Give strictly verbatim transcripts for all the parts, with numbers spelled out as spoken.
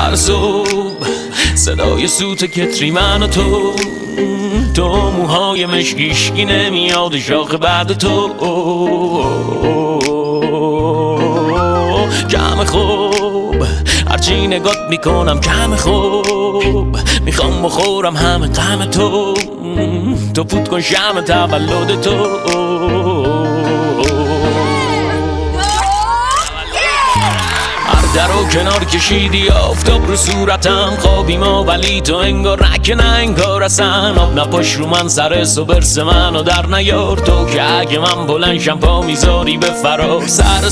سر صبح صدای سوت کتری من و تو، تو موهای مشکیشکی نمیاد شاخ بعد تو. کم خوب هرچی نگات میکنم کم خوب، میخوام بخورم همه غم تو، تو فوت کن شمع تولد تو. در و کنار کشیدی آفتاب رو صورتم، خوابی ما ولی تو انگار نکه نه انگار اصلا. آب نپاش رو من سر برس منو در نیار، تو که اگه من بلنشم پا میذاری به فرار. سر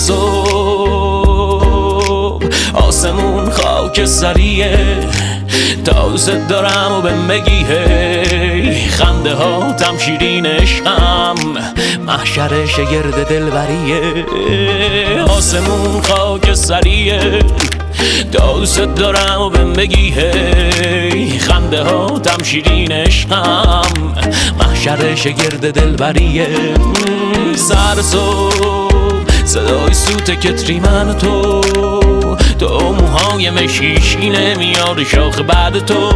صبح آسمون خاک سریه، دوست دارم و بهم بگی هی، خنده ها تم شیرین عشقم، محشر شگرد دلبریه. آسمون خاک سریه، دوست دارم و بهم بگی هی، خنده ها تم شیرین عشقم، محشر شگرد دلبریه. سر صبح صدای سوت کتری من و تو، تو موهای مشیشکی نمیاد شاخ بعد تو.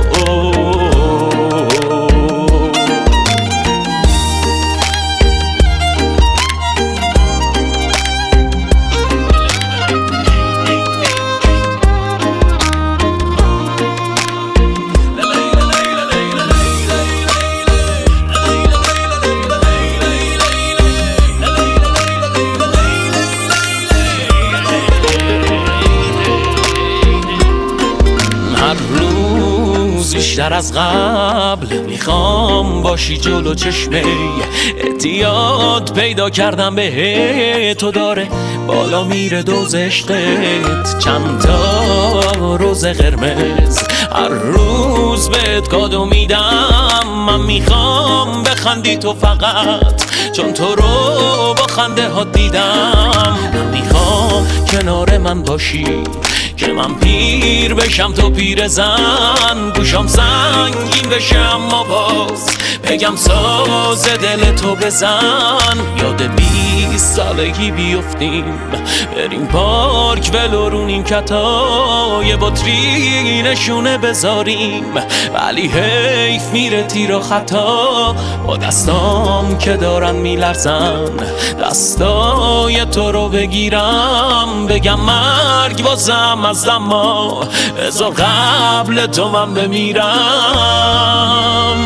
بیشتر از قبل میخوام باشی جلو چشمه، اعتیاد پیدا کردم به تو، داره بالا میره دوز عشقت. چند تا روز قرمز هر روز بهت کادو میدم، من میخوام بخندی تو فقط، چون تو رو با خنده ها دیدم. من میخوام کنار من باشی که من پیر بشم تو پیر زن، گوشام سنگین بشه اما باز بگم ساز دل تو بزن. یاد بیست سالگی بیفتیم بریم پارک ولو رو نیمکتا، یه بطری نشونه بذاریم ولی حیف میره تیر و خطا. با دستام که دارن میلرزن دستای تو رو بگیرم، بگم مرگ واسم از اما ازا قبل تو من بمیرم.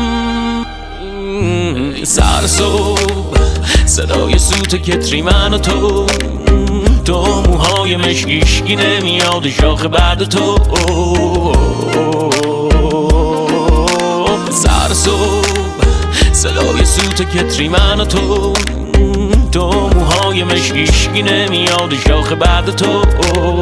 سر صبح صدای سوت کتری من و تو، تو موهای مشکیشکی نمیاد شاخ بعد تو. سر صبح صدای سوت کتری من و تو، تو موهای مشکیشکی نمیاد شاخ بعد تو.